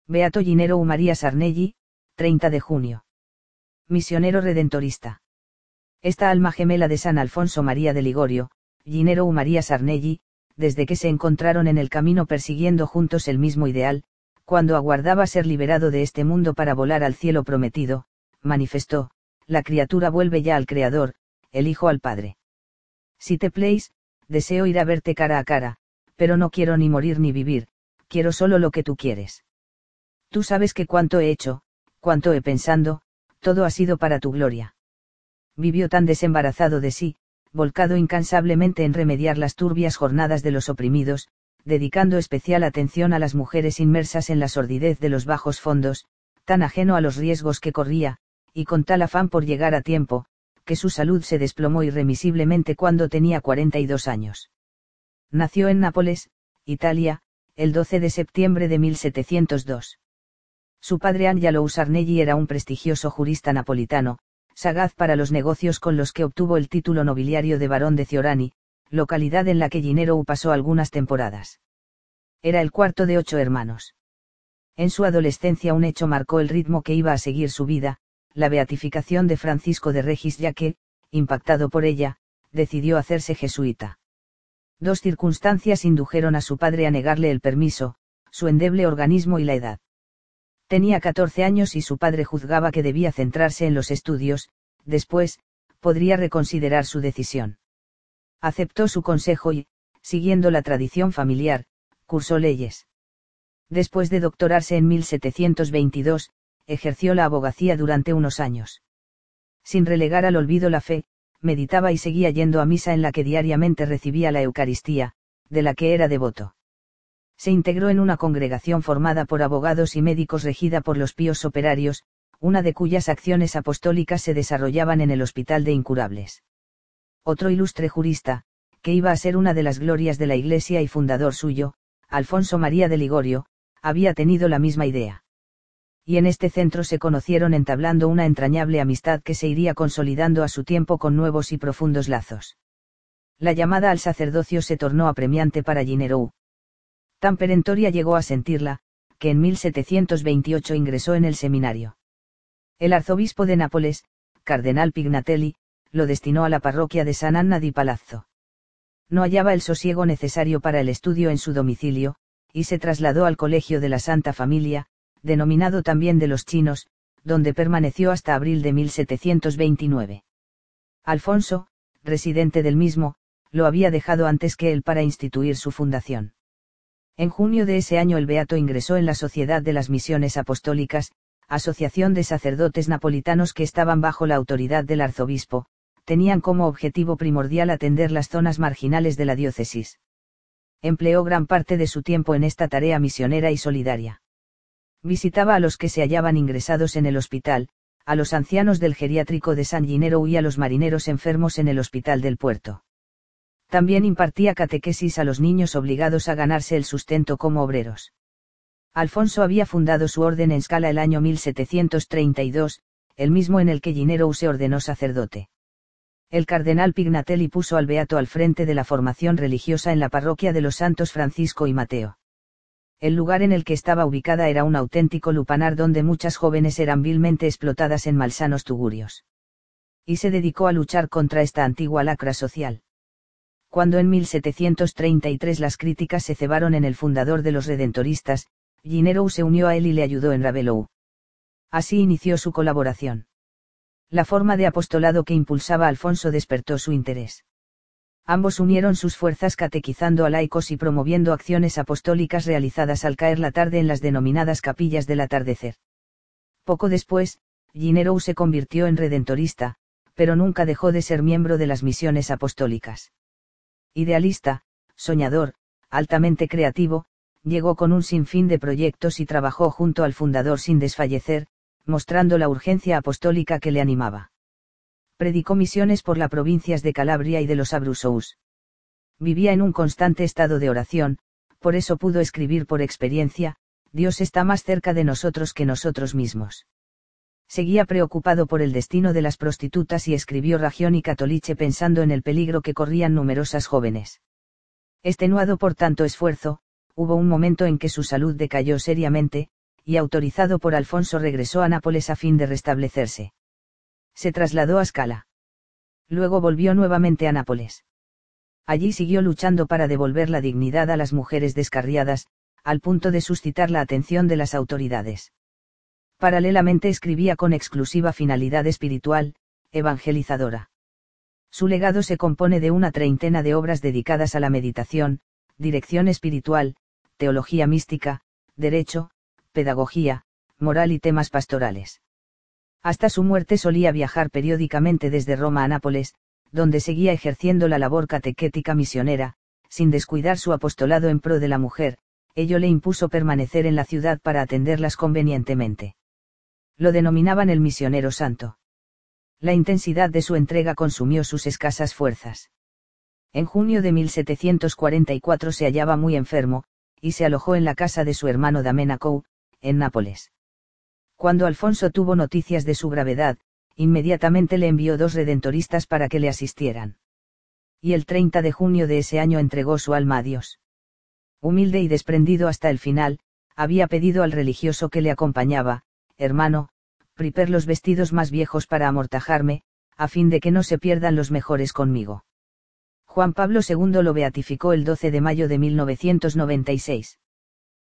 Beato Ginerou María Sarnelli, 30 de junio. Misionero redentorista. Esta alma gemela de San Alfonso María de Ligorio, Ginerou María Sarnelli, desde que se encontraron en el camino persiguiendo juntos el mismo ideal, cuando aguardaba ser liberado de este mundo para volar al cielo prometido, manifestó: la criatura vuelve ya al Creador, el Hijo al Padre. Si te place, deseo ir a verte cara a cara, pero no quiero ni morir ni vivir, quiero solo lo que tú quieres. Tú sabes que cuanto he hecho, cuanto he pensado, todo ha sido para tu gloria. Vivió tan desembarazado de sí, volcado incansablemente en remediar las turbias jornadas de los oprimidos, dedicando especial atención a las mujeres inmersas en la sordidez de los bajos fondos, tan ajeno a los riesgos que corría, y con tal afán por llegar a tiempo, que su salud se desplomó irremisiblemente cuando tenía 42 años. Nació en Nápoles, Italia, el 12 de septiembre de 1702. Su padre Angelo Sarnelli era un prestigioso jurista napolitano, sagaz para los negocios, con los que obtuvo el título nobiliario de barón de Ciorani, localidad en la que Ginerou pasó algunas temporadas. Era el cuarto de 8 hermanos. En su adolescencia un hecho marcó el ritmo que iba a seguir su vida, la beatificación de Francisco de Regis, ya que, impactado por ella, decidió hacerse jesuita. 2 circunstancias indujeron a su padre a negarle el permiso: su endeble organismo y la edad. Tenía 14 años y su padre juzgaba que debía centrarse en los estudios, después, podría reconsiderar su decisión. Aceptó su consejo y, siguiendo la tradición familiar, cursó leyes. Después de doctorarse en 1722, ejerció la abogacía durante unos años. Sin relegar al olvido la fe, meditaba y seguía yendo a misa, en la que diariamente recibía la Eucaristía, de la que era devoto. Se integró en una congregación formada por abogados y médicos regida por los Píos Operarios, una de cuyas acciones apostólicas se desarrollaban en el Hospital de Incurables. Otro ilustre jurista, que iba a ser una de las glorias de la Iglesia y fundador suyo, Alfonso María de Ligorio, había tenido la misma idea. Y en este centro se conocieron, entablando una entrañable amistad que se iría consolidando a su tiempo con nuevos y profundos lazos. La llamada al sacerdocio se tornó apremiante para Ginerou. Tan perentoria llegó a sentirla, que en 1728 ingresó en el seminario. El arzobispo de Nápoles, cardenal Pignatelli, lo destinó a la parroquia de San Anna di Palazzo. No hallaba el sosiego necesario para el estudio en su domicilio, y se trasladó al Colegio de la Santa Familia, denominado también de los chinos, donde permaneció hasta abril de 1729. Alfonso, residente del mismo, lo había dejado antes que él para instituir su fundación. En junio de ese año el beato ingresó en la Sociedad de las Misiones Apostólicas, asociación de sacerdotes napolitanos que estaban bajo la autoridad del arzobispo. Tenían como objetivo primordial atender las zonas marginales de la diócesis. Empleó gran parte de su tiempo en esta tarea misionera y solidaria. Visitaba a los que se hallaban ingresados en el hospital, a los ancianos del geriátrico de San Ginerou y a los marineros enfermos en el hospital del puerto. También impartía catequesis a los niños obligados a ganarse el sustento como obreros. Alfonso había fundado su orden en Scala el año 1732, el mismo en el que Ginerou se ordenó sacerdote. El cardenal Pignatelli puso al beato al frente de la formación religiosa en la parroquia de los santos Francisco y Mateo. El lugar en el que estaba ubicada era un auténtico lupanar donde muchas jóvenes eran vilmente explotadas en malsanos tugurios. Y se dedicó a luchar contra esta antigua lacra social. Cuando en 1733 las críticas se cebaron en el fundador de los redentoristas, Ginerou se unió a él y le ayudó en Ravelou. Así inició su colaboración. La forma de apostolado que impulsaba Alfonso despertó su interés. Ambos unieron sus fuerzas catequizando a laicos y promoviendo acciones apostólicas realizadas al caer la tarde en las denominadas capillas del atardecer. Poco después, Ginerou se convirtió en redentorista, pero nunca dejó de ser miembro de las misiones apostólicas. Idealista, soñador, altamente creativo, llegó con un sinfín de proyectos y trabajó junto al fundador sin desfallecer, mostrando la urgencia apostólica que le animaba. Predicó misiones por las provincias de Calabria y de los Abruzzous. Vivía en un constante estado de oración, por eso pudo escribir por experiencia: Dios está más cerca de nosotros que nosotros mismos. Seguía preocupado por el destino de las prostitutas y escribió Ragione Cattolice pensando en el peligro que corrían numerosas jóvenes. Extenuado por tanto esfuerzo, hubo un momento en que su salud decayó seriamente, y autorizado por Alfonso regresó a Nápoles a fin de restablecerse. Se trasladó a Scala. Luego volvió nuevamente a Nápoles. Allí siguió luchando para devolver la dignidad a las mujeres descarriadas, al punto de suscitar la atención de las autoridades. Paralelamente escribía con exclusiva finalidad espiritual, evangelizadora. Su legado se compone de una treintena de obras dedicadas a la meditación, dirección espiritual, teología mística, derecho, pedagogía, moral y temas pastorales. Hasta su muerte solía viajar periódicamente desde Roma a Nápoles, donde seguía ejerciendo la labor catequética misionera, sin descuidar su apostolado en pro de la mujer. Ello le impuso permanecer en la ciudad para atenderlas convenientemente. Lo denominaban el misionero santo. La intensidad de su entrega consumió sus escasas fuerzas. En junio de 1744 se hallaba muy enfermo, y se alojó en la casa de su hermano Damenacou, en Nápoles. Cuando Alfonso tuvo noticias de su gravedad, inmediatamente le envió 2 redentoristas para que le asistieran. Y el 30 de junio de ese año entregó su alma a Dios. Humilde y desprendido hasta el final, había pedido al religioso que le acompañaba: hermano, prepar los vestidos más viejos para amortajarme, a fin de que no se pierdan los mejores conmigo. Juan Pablo II lo beatificó el 12 de mayo de 1996.